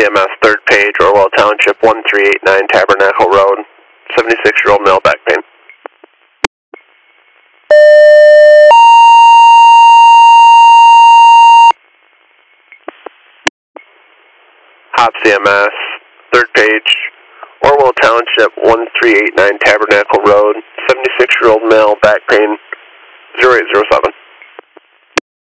CMS, third page, Orwell Township, 1389 Tabernacle Road, 76-year-old male, back pain. Hop CMS, third page, Orwell Township, 1389 Tabernacle Road, 76-year-old male, back pain, 0807.